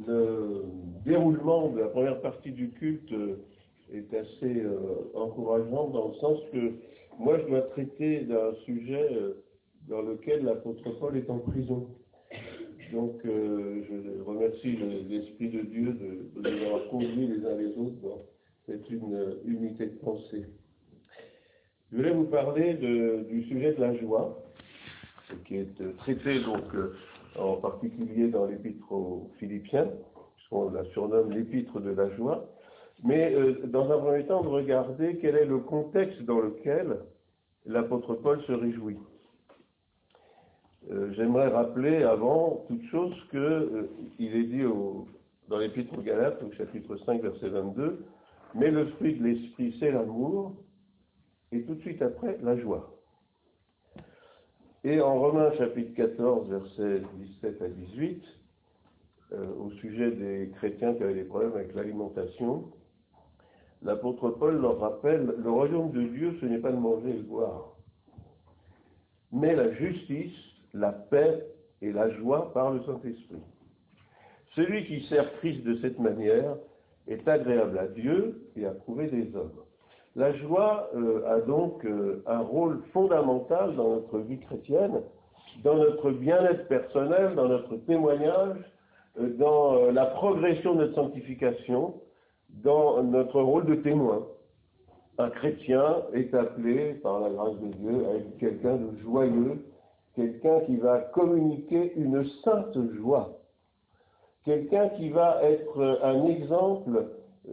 le déroulement de la première partie du culte est assez encourageant dans le sens que moi je dois traiter d'un sujet dans lequel l'apôtre Paul est en prison. Donc je remercie l'Esprit de Dieu de nous avoir conduits les uns les autres dans cette unité de pensée. Je voulais vous parler du sujet de la joie, qui est traité donc en particulier dans l'épître aux Philippiens, puisqu'on la surnomme l'épître de la joie, mais dans un premier temps de regarder quel est le contexte dans lequel l'apôtre Paul se réjouit. J'aimerais rappeler avant toute chose qu'il est dit dans l'épître aux Galates, au chapitre 5, verset 22, « Mais le fruit de l'esprit, c'est l'amour, et tout de suite après, la joie. » Et en Romains, chapitre 14, versets 17 à 18, au sujet des chrétiens qui avaient des problèmes avec l'alimentation, l'apôtre Paul leur rappelle, « Le royaume de Dieu, ce n'est pas de manger et de boire, mais la justice, la paix et la joie par le Saint-Esprit. Celui qui sert Christ de cette manière est agréable à Dieu et approuvé des hommes. » La joie a donc un rôle fondamental dans notre vie chrétienne, dans notre bien-être personnel, dans notre témoignage, dans la progression de notre sanctification, dans notre rôle de témoin. Un chrétien est appelé, par la grâce de Dieu, à être quelqu'un de joyeux, quelqu'un qui va communiquer une sainte joie, quelqu'un qui va être un exemple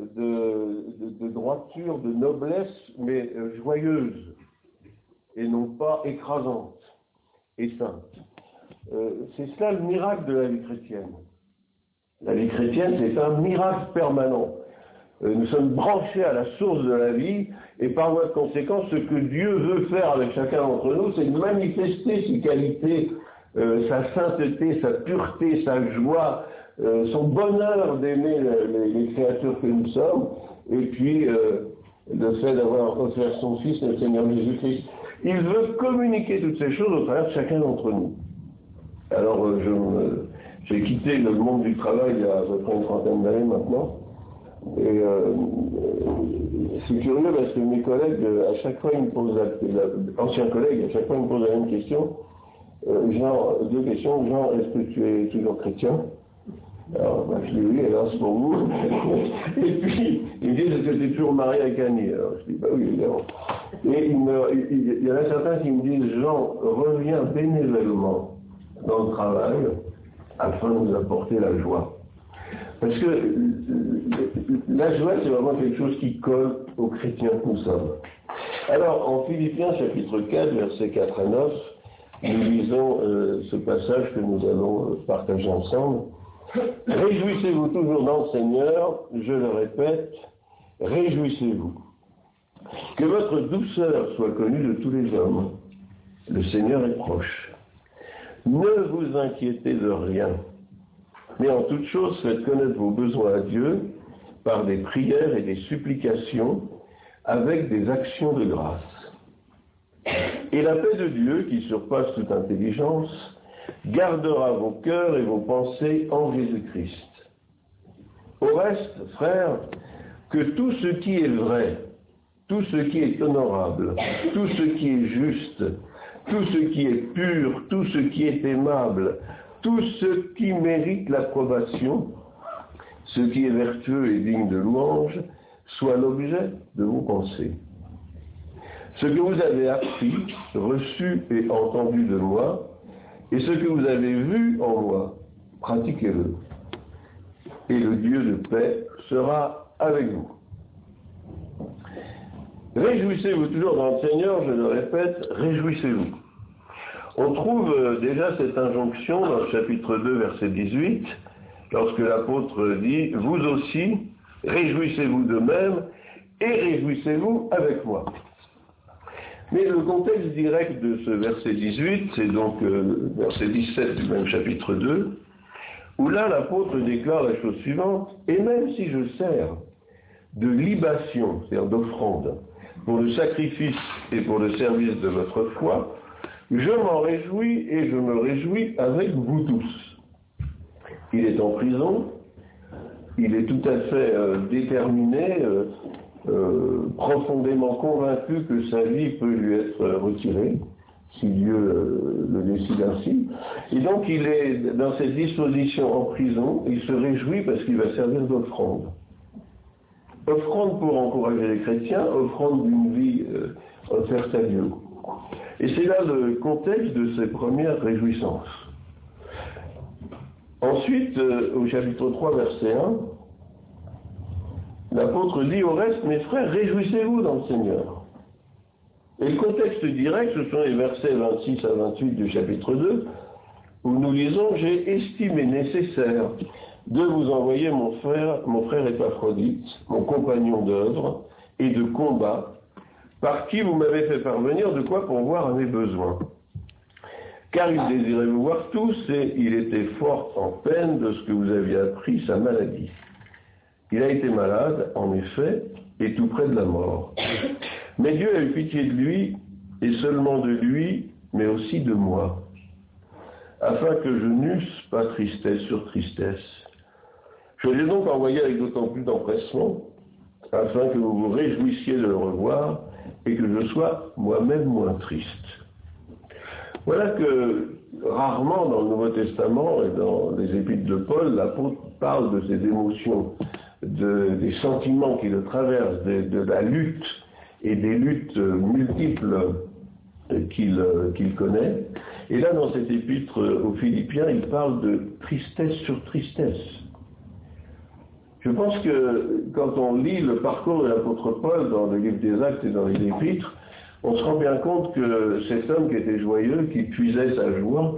de droiture, de noblesse, mais joyeuse, et non pas écrasante et sainte. C'est cela le miracle de la vie chrétienne. La vie chrétienne, c'est un miracle permanent. Nous sommes branchés à la source de la vie, et par voie de conséquence, ce que Dieu veut faire avec chacun d'entre nous, c'est de manifester ses qualités, sa sainteté, sa pureté, sa joie, son bonheur d'aimer les créatures que nous sommes, et puis le fait d'avoir offert son Fils, le Seigneur Jésus-Christ. Il veut communiquer toutes ces choses au travers de chacun d'entre nous. Alors, j'ai quitté le monde du travail il y a à peu près une trentaine d'années maintenant, et c'est curieux parce que mes collègues, à chaque fois, ils me posent anciens collègues, à chaque fois, ils me posent la même question, deux questions, genre, est-ce que tu es toujours chrétien? Alors, je dis oui, hélas pour vous. Et puis, ils me disent, est-ce que tu es toujours marié avec Annie? Alors, je dis, bah oui, évidemment. Et il y en a certains qui me disent, Jean, reviens bénévolement dans le travail afin de nous apporter la joie. Parce que la joie, c'est vraiment quelque chose qui colle aux chrétiens que nous sommes. Alors, en Philippiens, chapitre 4, versets 4 à 9, nous lisons ce passage que nous allons partager ensemble. « Réjouissez-vous toujours dans le Seigneur, je le répète, réjouissez-vous. Que votre douceur soit connue de tous les hommes. Le Seigneur est proche. Ne vous inquiétez de rien, mais en toute chose faites connaître vos besoins à Dieu par des prières et des supplications avec des actions de grâce. Et la paix de Dieu, qui surpasse toute intelligence, gardera vos cœurs et vos pensées en Jésus-Christ. Au reste, frères, que tout ce qui est vrai, tout ce qui est honorable, tout ce qui est juste, tout ce qui est pur, tout ce qui est aimable, tout ce qui mérite l'approbation, ce qui est vertueux et digne de louange, soit l'objet de vos pensées. Ce que vous avez appris, reçu et entendu de moi, et ce que vous avez vu en moi, pratiquez-le. Et le Dieu de paix sera avec vous. Réjouissez-vous toujours dans le Seigneur, je le répète, réjouissez-vous. On trouve déjà cette injonction dans le chapitre 2, verset 18, lorsque l'apôtre dit « Vous aussi, réjouissez-vous de même, et réjouissez-vous avec moi ». Mais le contexte direct de ce verset 18, c'est donc le verset 17 du même chapitre 2, où là l'apôtre déclare la chose suivante, « Et même si je sers de libation, c'est-à-dire d'offrande, pour le sacrifice et pour le service de votre foi, je m'en réjouis et je me réjouis avec vous tous. Il est en prison, il est tout à fait déterminé, profondément convaincu que sa vie peut lui être retirée, si Dieu le décide ainsi. Et donc il est dans cette disposition en prison, il se réjouit parce qu'il va servir d'offrande. Offrande pour encourager les chrétiens, offrande d'une vie offerte à Dieu. Et c'est là le contexte de ces premières réjouissances. Ensuite, au chapitre 3, verset 1, l'apôtre dit au reste, mes frères, réjouissez-vous dans le Seigneur. Et le contexte direct, ce sont les versets 26 à 28 du chapitre 2, où nous lisons, j'ai estimé nécessaire de vous envoyer mon frère Épaphrodite, mon compagnon d'œuvre et de combat, par qui vous m'avez fait parvenir de quoi pourvoir à mes besoins. Car il désirait vous voir tous et il était fort en peine de ce que vous aviez appris sa maladie. Il a été malade, en effet, et tout près de la mort. Mais Dieu a eu pitié de lui, et seulement de lui, mais aussi de moi, afin que je n'eusse pas tristesse sur tristesse. Je l'ai donc envoyé avec d'autant plus d'empressement, afin que vous vous réjouissiez de le revoir, et que je sois moi-même moins triste. Voilà que, rarement dans le Nouveau Testament et dans les épîtres de Paul, l'apôtre parle de ses émotions, des sentiments qui le traversent, de la lutte et des luttes multiples qu'il connaît. Et là, dans cet épître aux Philippiens, il parle de tristesse sur tristesse. Je pense que quand on lit le parcours de l'apôtre Paul dans le livre des Actes et dans les Épîtres, on se rend bien compte que cet homme qui était joyeux, qui puisait sa joie,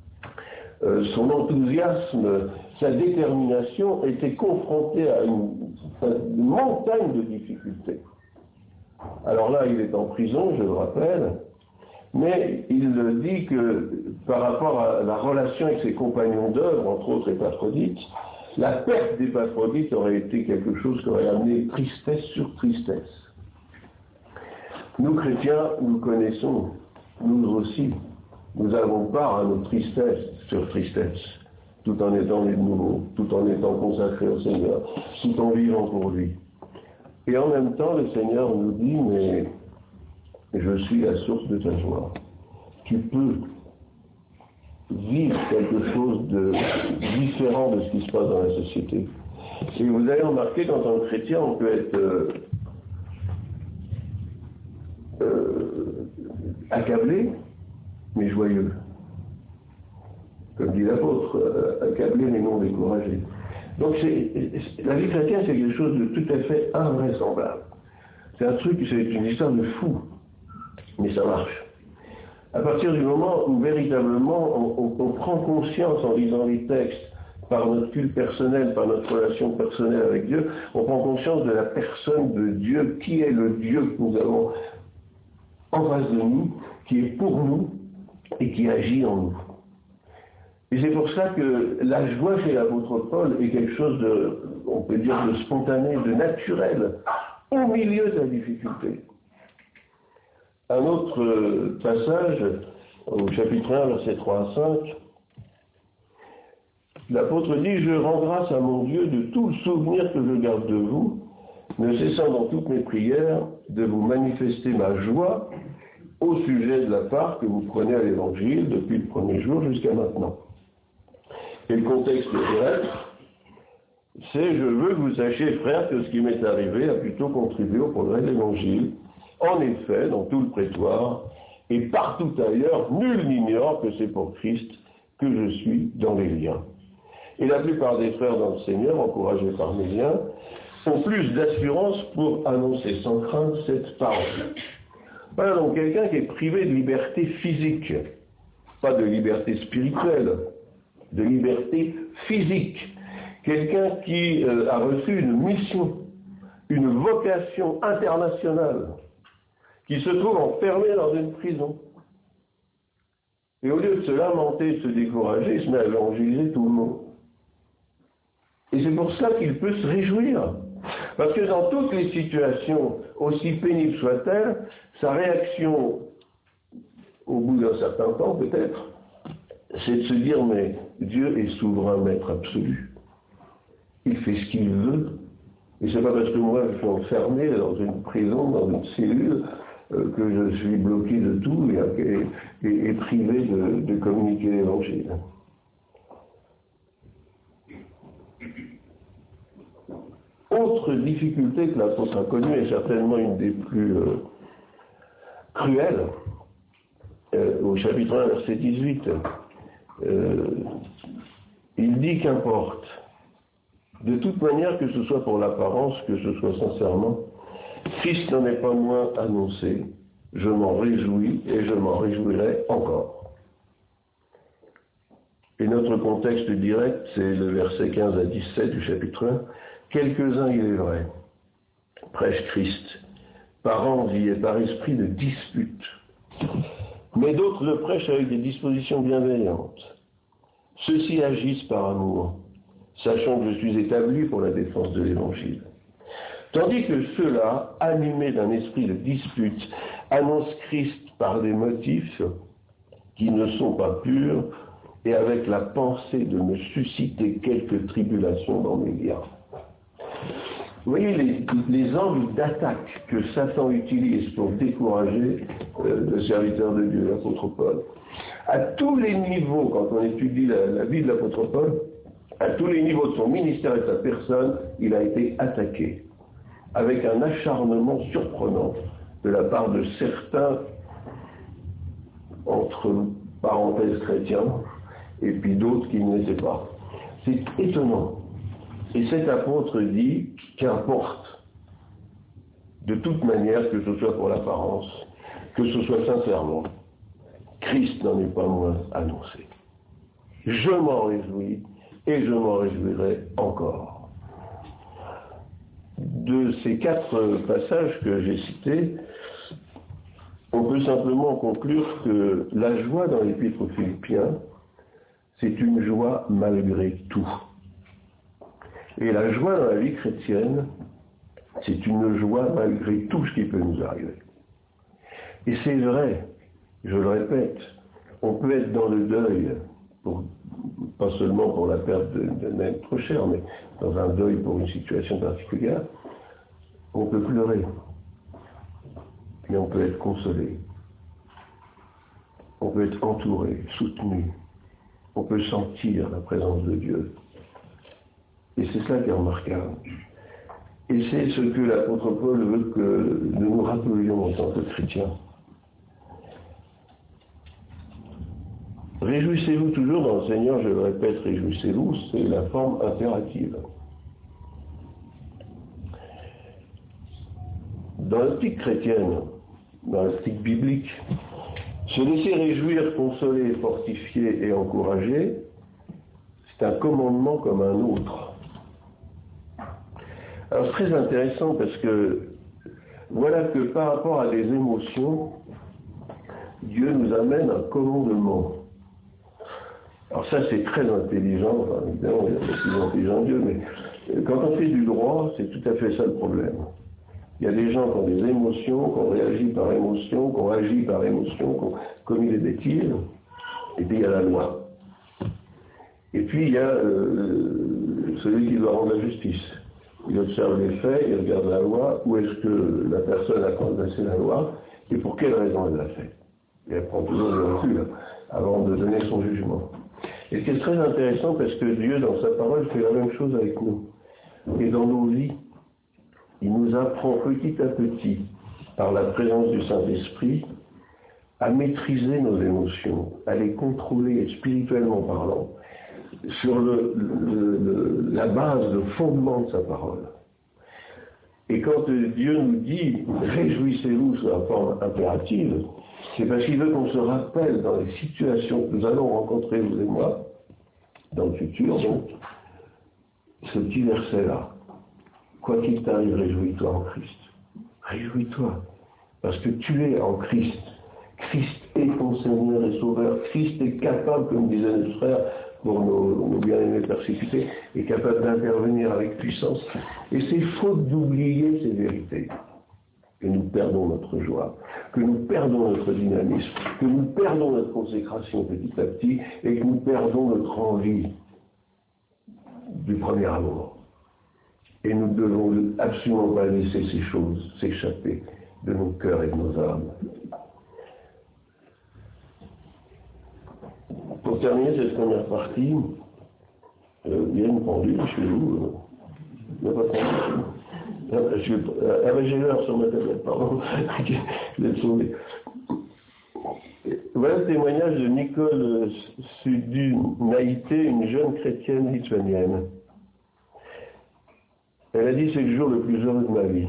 son enthousiasme, sa détermination était confronté à une montagne de difficultés. Alors là, il est en prison, je le rappelle, mais il dit que par rapport à la relation avec ses compagnons d'œuvre, entre autres Épaphrodite, la perte d'Épaphrodite aurait été quelque chose qui aurait amené tristesse sur tristesse. Nous, chrétiens, nous connaissons, nous aussi, nous avons part à nos tristesses sur tristesse, tout en étant les nouveaux, tout en étant consacrés au Seigneur, tout en vivant pour lui. Et en même temps, le Seigneur nous dit, mais je suis la source de ta joie. Tu peux vivre quelque chose de différent de ce qui se passe dans la société. Et vous avez remarqué qu'en tant que chrétien, on peut être accablé, mais joyeux. Comme dit l'apôtre, accablé mais non découragé. Donc la vie chrétienne, c'est quelque chose de tout à fait invraisemblable. C'est un truc, c'est une histoire de fou, mais ça marche. À partir du moment où véritablement on prend conscience en lisant les textes, par notre culte personnel, par notre relation personnelle avec Dieu, on prend conscience de la personne de Dieu, qui est le Dieu que nous avons en face de nous, qui est pour nous et qui agit en nous. Et c'est pour ça que la joie chez l'apôtre Paul est quelque chose de, on peut dire, de spontané, de naturel, au milieu de la difficulté. Un autre passage, au chapitre 1, versets 3 à 5, l'apôtre dit « Je rends grâce à mon Dieu de tout le souvenir que je garde de vous, ne cessant dans toutes mes prières de vous manifester ma joie au sujet de la part que vous prenez à l'Évangile depuis le premier jour jusqu'à maintenant. » Et le contexte direct, c'est « Je veux que vous sachiez, frères, que ce qui m'est arrivé a plutôt contribué au progrès de l'Évangile. En effet, dans tout le prétoire, et partout ailleurs, nul n'ignore que c'est pour Christ que je suis dans les liens. » Et la plupart des frères dans le Seigneur, encouragés par mes liens, ont plus d'assurance pour annoncer sans crainte cette parole. Voilà donc quelqu'un qui est privé de liberté physique, pas de liberté spirituelle, de liberté physique. Quelqu'un qui a reçu une mission, une vocation internationale, qui se trouve enfermé dans une prison. Et au lieu de se lamenter, de se décourager, il se met à évangéliser tout le monde. Et c'est pour ça qu'il peut se réjouir. Parce que dans toutes les situations, aussi pénibles soient-elles, sa réaction, au bout d'un certain temps peut-être, c'est de se dire, mais Dieu est souverain, maître absolu. il fait ce qu'il veut. Et c'est pas parce que moi je suis enfermé dans une prison, dans une cellule, que je suis bloqué de tout et privé de communiquer l'évangile. Autre difficulté que l'apôtre a connue, et certainement une des plus cruelles, au chapitre 1, verset 18, il dit qu'importe, de toute manière, que ce soit pour l'apparence, que ce soit sincèrement, Christ n'en est pas moins annoncé, je m'en réjouis et je m'en réjouirai encore. Et notre contexte direct, c'est le verset 15 à 17 du chapitre 1. Quelques-uns, il est vrai, prêchent Christ, par envie et par esprit de dispute. Mais d'autres le prêchent avec des dispositions bienveillantes. Ceux-ci agissent par amour, sachant que je suis établi pour la défense de l'Évangile. Tandis que ceux-là, animés d'un esprit de dispute, annoncent Christ par des motifs qui ne sont pas purs et avec la pensée de me susciter quelques tribulations dans mes liens. Vous voyez les angles d'attaque que Satan utilise pour décourager le serviteur de Dieu, l'apôtre Paul. À tous les niveaux, quand on étudie la vie de l'apôtre Paul, à tous les niveaux de son ministère et de sa personne, il a été attaqué avec un acharnement surprenant de la part de certains, entre parenthèses chrétiens, et puis d'autres qui ne l'étaient pas. C'est étonnant. Et cet apôtre dit qu'importe, de toute manière, que ce soit pour l'apparence, que ce soit sincèrement, Christ n'en est pas moins annoncé. Je m'en réjouis et je m'en réjouirai encore. De ces 4 passages que j'ai cités, on peut simplement conclure que la joie dans l'Épître aux Philippiens, c'est une joie malgré tout. Et la joie dans la vie chrétienne, c'est une joie malgré tout ce qui peut nous arriver. Et c'est vrai, je le répète, on peut être dans le deuil, pas seulement pour la perte d'un être cher, mais dans un deuil pour une situation particulière. On peut pleurer, puis on peut être consolé, on peut être entouré, soutenu, on peut sentir la présence de Dieu. Et c'est cela qui est remarquable. Et c'est ce que l'apôtre Paul veut que nous nous rappelions en tant que chrétiens. Réjouissez-vous toujours dans le Seigneur, je le répète, réjouissez-vous, c'est la forme impérative. Dans l'optique chrétienne, dans l'optique biblique, se laisser réjouir, consoler, fortifier et encourager, c'est un commandement comme un autre. Alors c'est très intéressant parce que voilà que par rapport à des émotions, Dieu nous amène un commandement. Alors ça c'est très intelligent, enfin, évidemment il y a pas plus intelligent que Dieu, mais quand on fait du droit, c'est tout à fait ça le problème. Il y a des gens qui ont des émotions, qui ont réagi par émotion, qui ont agi par émotion, qui ont commis des bêtises, et puis il y a la loi. Et puis il y a celui qui doit rendre la justice. Il observe les faits, il regarde la loi, où est-ce que la personne a transgressé la loi, et pour quelle raison elle l'a fait. Et elle prend toujours le recul avant de donner son jugement. Et ce qui est très intéressant, parce que Dieu, dans sa parole, fait la même chose avec nous. Et dans nos vies, il nous apprend petit à petit, par la présence du Saint-Esprit, à maîtriser nos émotions, à les contrôler spirituellement parlant, sur la base, le fondement de sa parole. Et quand Dieu nous dit « réjouissez-vous » sous la forme impérative, c'est parce qu'il veut qu'on se rappelle dans les situations que nous allons rencontrer, vous et moi, dans le futur, donc, ce petit verset-là. Quoi qu'il t'arrive, réjouis-toi en Christ. Réjouis-toi, parce que tu es en Christ. Christ est ton Seigneur et Sauveur. Christ est capable, comme disaient nos frères, pour nos bien-aimés persécutés, est capable d'intervenir avec puissance. Et c'est faute d'oublier ces vérités que nous perdons notre joie, que nous perdons notre dynamisme, que nous perdons notre consécration petit à petit, et que nous perdons notre envie du premier amour. Et nous ne devons absolument pas laisser ces choses s'échapper de nos cœurs et de nos âmes. Pour terminer cette première partie, il y a une pendule chez vous. Il n'y a pas de pendule. J'ai l'heure sur ma tablette, pardon. Je l'ai sauvé. Voilà le témoignage de Nicole Sudunaïté, une jeune chrétienne lituanienne. Elle a dit: c'est le jour le plus heureux de ma vie.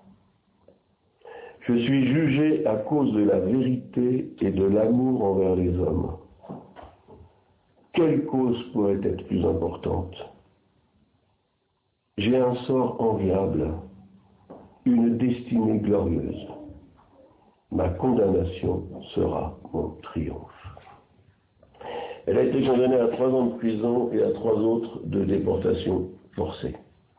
Je suis jugée à cause de la vérité et de l'amour envers les hommes. Quelle cause pourrait être plus importante? J'ai un sort enviable, une destinée glorieuse. Ma condamnation sera mon triomphe. Elle a été condamnée à 3 ans de prison et à 3 autres de déportation forcée.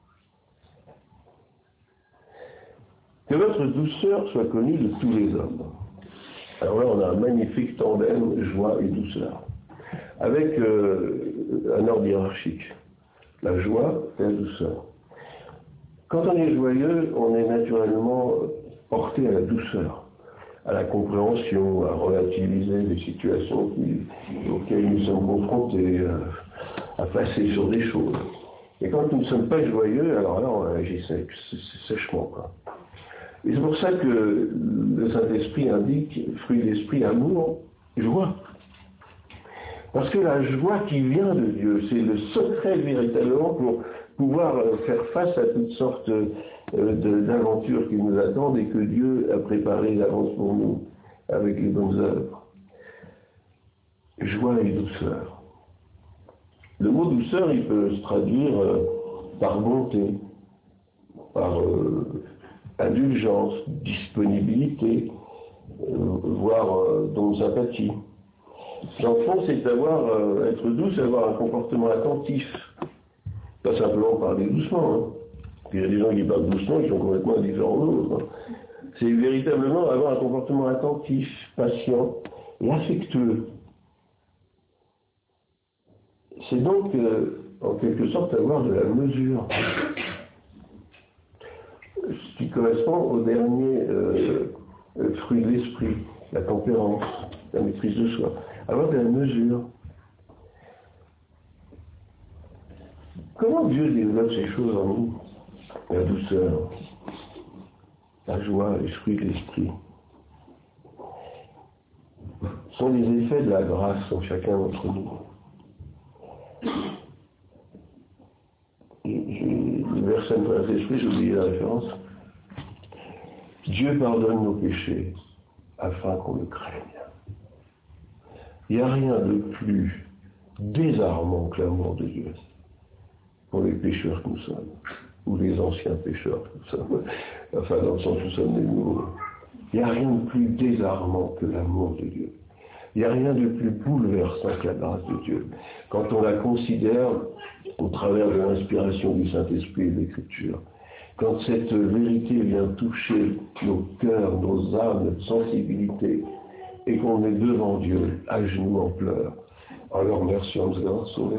Que votre douceur soit connue de tous les hommes. Alors là, on a un magnifique tandem joie et douceur, avec un ordre hiérarchique. La joie et la douceur. Quand on est joyeux, on est naturellement porté à la douceur, à la compréhension, à relativiser les situations auxquelles nous sommes confrontés, à passer sur des choses. Et quand nous ne sommes pas joyeux, alors là, on agit sèchement, quoi. Et c'est pour ça que le Saint-Esprit indique, fruit de l'esprit, amour, joie. Parce que la joie qui vient de Dieu, c'est le secret véritablement pour pouvoir faire face à toutes sortes d'aventures qui nous attendent et que Dieu a préparées d'avance pour nous avec les bonnes œuvres. Joie et douceur. Le mot douceur, il peut se traduire par bonté, par indulgence, disponibilité, voire don de sympathie. Dans le fond, c'est être doux, c'est avoir un comportement attentif. Pas simplement parler doucement. Hein. Il y a des gens qui parlent doucement, qui sont complètement différents d'autres. Hein. C'est véritablement avoir un comportement attentif, patient et affectueux. C'est donc, en quelque sorte, avoir de la mesure. Ce qui correspond au dernier fruit de l'esprit, la tempérance, la maîtrise de soi. Avoir de la mesure. Comment Dieu développe ces choses en nous? La douceur, la joie, les fruits de l'esprit sont les effets de la grâce en chacun d'entre nous. Le verset de l'esprit, j'ai oublié la référence. Dieu pardonne nos péchés afin qu'on le craigne. Il n'y a rien de plus désarmant que l'amour de Dieu pour les pécheurs que nous sommes, ou les anciens pécheurs que nous sommes, enfin dans le sens où nous sommes des nouveaux. Il n'y a rien de plus désarmant que l'amour de Dieu. Il n'y a rien de plus bouleversant que la grâce de Dieu. Quand on la considère au travers de l'inspiration du Saint-Esprit et de l'Écriture, quand cette vérité vient toucher nos cœurs, nos âmes, notre sensibilité, et qu'on est devant Dieu, à genoux en pleurs, en leur remerciant de nous avoir sauvés.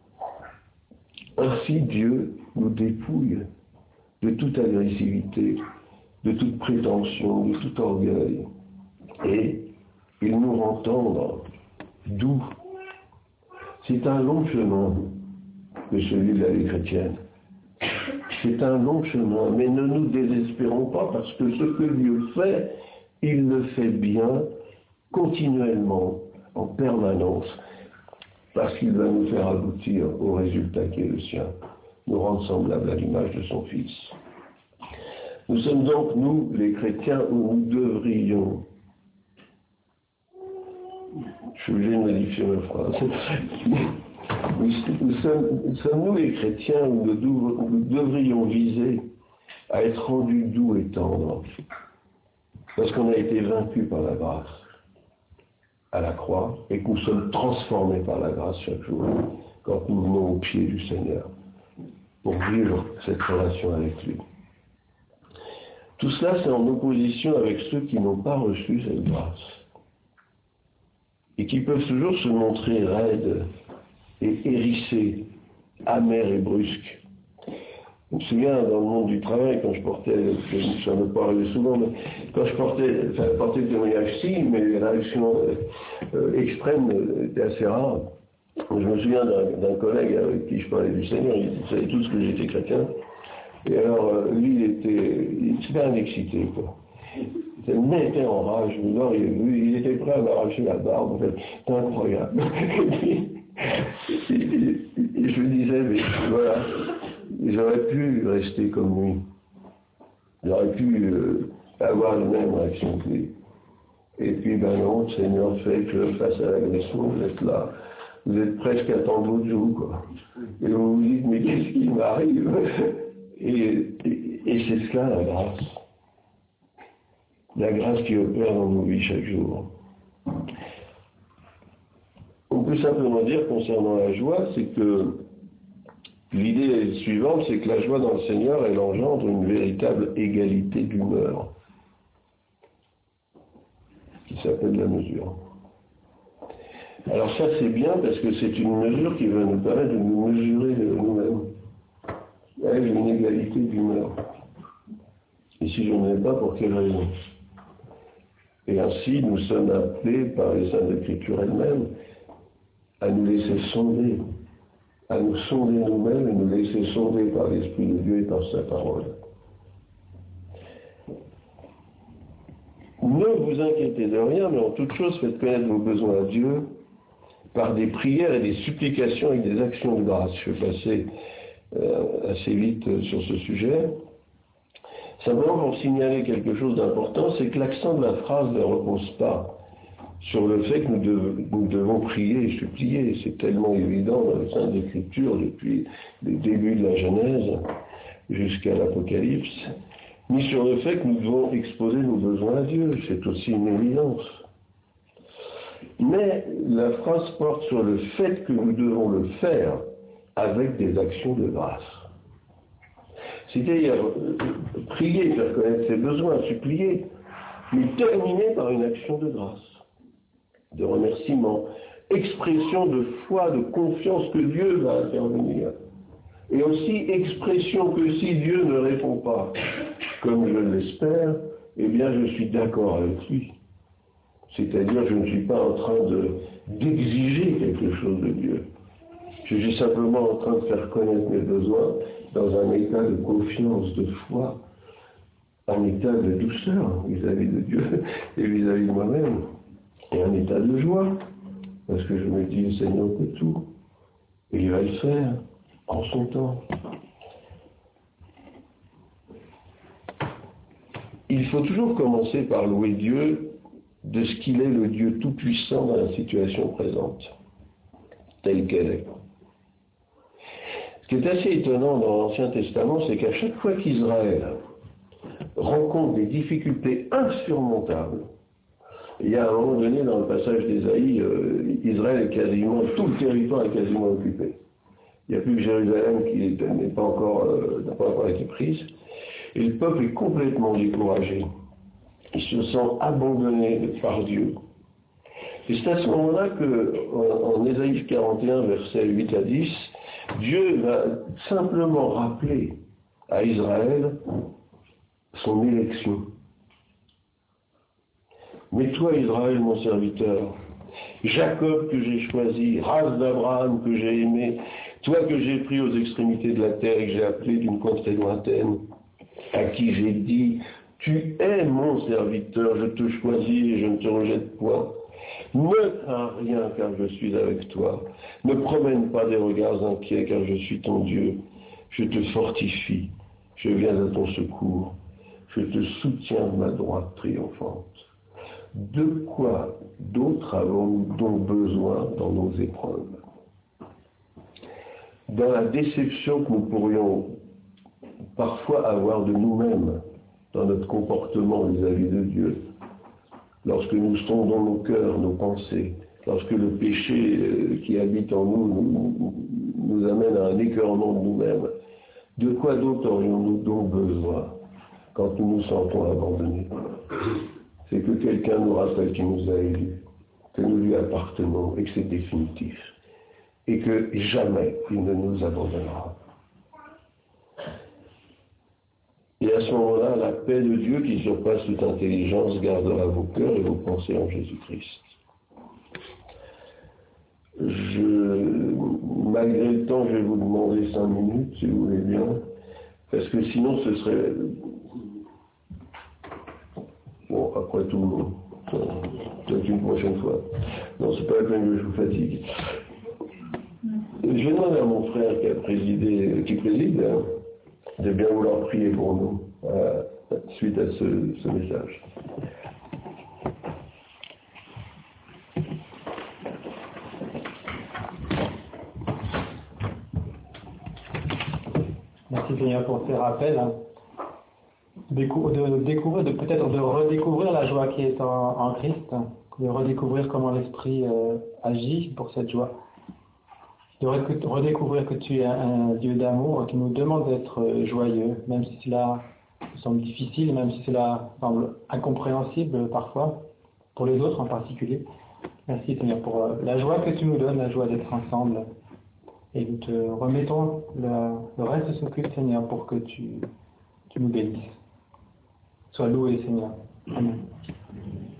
Ainsi Dieu nous dépouille de toute agressivité, de toute prétention, de tout orgueil, et il nous rend tendres, doux. C'est un long chemin que celui de la vie chrétienne. C'est un long chemin, mais ne nous désespérons pas parce que ce que Dieu fait, il le fait bien, continuellement, en permanence, parce qu'il va nous faire aboutir au résultat qui est le sien, nous rendre semblables à l'image de son Fils. Nous sommes donc, nous, les chrétiens, où nous devrions... Je suis obligé de modifier ma phrase. Nous sommes, nous, les chrétiens, où nous devrions viser à être rendus doux et tendres, parce qu'on a été vaincus par la grâce à la croix, et que nous sommes transformés par la grâce chaque jour, quand nous venons au pied du Seigneur, pour vivre cette relation avec lui. Tout cela, c'est en opposition avec ceux qui n'ont pas reçu cette grâce, et qui peuvent toujours se montrer raides et hérissés, amers et brusques. Je me souviens, dans le monde du travail, quand je portais, j'en ai parlé souvent, mais quand je portais le témoignage, si, mais les réactions extrêmes étaient assez rares. Je me souviens d'un collègue avec qui je parlais du Seigneur, il savait tous que j'étais chrétien. Et alors, lui, il était super excité, quoi. Il me mettait en rage, il était prêt à m'arracher la barbe, en fait, c'était incroyable. Et je me disais, mais voilà, j'aurais pu rester comme lui. J'aurais pu avoir les mêmes réactions que lui. Et puis, ben non, le Seigneur fait que face à l'agression, vous êtes là, vous êtes presque à tant d'autres jours, quoi. Et vous vous dites, mais qu'est-ce qui m'arrive? Et c'est cela la grâce. La grâce qui opère dans nos vies chaque jour. On peut simplement dire concernant la joie, c'est que l'idée suivante, c'est que la joie dans le Seigneur, elle engendre une véritable égalité d'humeur, qui s'appelle la mesure. Alors ça c'est bien parce que c'est une mesure qui va nous permettre de nous mesurer nous-mêmes, avec une égalité d'humeur. Et si je n'en ai pas, pour quelle raison? Et ainsi, nous sommes appelés par les Saintes Écritures elles-mêmes à nous laisser sonder, à nous sonder nous-mêmes et nous laisser sonder par l'Esprit de Dieu et par sa parole. Ne vous inquiétez de rien, mais en toute chose, faites connaître vos besoins à Dieu par des prières et des supplications et des actions de grâce. Je vais passer assez vite sur ce sujet. Simplement pour signaler quelque chose d'important, c'est que l'accent de la phrase ne repose pas sur le fait que nous devons prier et supplier. C'est tellement évident dans les Saintes Écritures depuis les débuts de la Genèse jusqu'à l'Apocalypse, ni sur le fait que nous devons exposer nos besoins à Dieu. C'est aussi une évidence. Mais la phrase porte sur le fait que nous devons le faire avec des actions de grâce. C'est-à-dire prier, faire connaître ses besoins, supplier, mais terminer par une action de grâce, de remerciement, expression de foi, de confiance que Dieu va intervenir. Et aussi expression que si Dieu ne répond pas, comme je l'espère, eh bien je suis d'accord avec lui. C'est-à-dire je ne suis pas en train d'exiger quelque chose de Dieu. Je suis simplement en train de faire connaître mes besoins dans un état de confiance, de foi, un état de douceur vis-à-vis de Dieu et vis-à-vis de moi-même, et un état de joie, parce que je me dis, le Seigneur peut tout, et il va le faire en son temps. Il faut toujours commencer par louer Dieu de ce qu'il est le Dieu tout-puissant dans la situation présente, telle qu'elle est. Ce qui est assez étonnant dans l'Ancien Testament, c'est qu'à chaque fois qu'Israël rencontre des difficultés insurmontables, il y a un moment donné dans le passage d'Ésaïe, Israël est quasiment, tout le territoire est quasiment occupé. Il n'y a plus que Jérusalem qui n'a pas encore été prise. Et le peuple est complètement découragé. Il se sent abandonné par Dieu. Et c'est à ce moment-là qu'en Ésaïe 41, versets 8 à 10, Dieu va simplement rappeler à Israël son élection. Mais toi, Israël, mon serviteur, Jacob que j'ai choisi, race d'Abraham que j'ai aimé, toi que j'ai pris aux extrémités de la terre et que j'ai appelé d'une contrée lointaine, à qui j'ai dit, tu es mon serviteur, je te choisis et je ne te rejette point. Ne crains rien car je suis avec toi. Ne promène pas des regards inquiets car je suis ton Dieu. Je te fortifie, je viens à ton secours. Je te soutiens de ma droite triomphante. De quoi d'autre avons-nous donc besoin dans nos épreuves? Dans la déception que nous pourrions parfois avoir de nous-mêmes, dans notre comportement vis-à-vis de Dieu, lorsque nous sondons nos cœurs, nos pensées, lorsque le péché qui habite en nous amène à un écœurement de nous-mêmes, de quoi d'autre aurions-nous donc besoin quand nous nous sentons abandonnés? C'est que quelqu'un nous rappelle qu'il nous a élus, que nous lui appartenons et que c'est définitif, et que jamais il ne nous abandonnera. ce moment-là, la paix de Dieu qui surpasse toute intelligence gardera vos cœurs et vos pensées en Jésus-Christ. Malgré le temps, je vais vous demander 5 minutes, si vous voulez bien, parce que sinon ce serait... Bon, après tout, peut-être une prochaine fois. Non, c'est pas la peine que je vous fatigue. Je demande à mon frère qui préside, de bien vouloir prier pour nous, suite à ce message. Merci Seigneur pour ces rappels. De redécouvrir la joie qui est en Christ, de redécouvrir comment l'Esprit agit pour cette joie, de redécouvrir que tu es un Dieu d'amour qui nous demande d'être joyeux, même si cela semble difficile, même si cela semble incompréhensible parfois, pour les autres en particulier. Merci Seigneur pour la joie que tu nous donnes, la joie d'être ensemble. Et nous te remettons le reste de ce culte, Seigneur, pour que tu nous bénisses. Sois loué, Seigneur. Amen.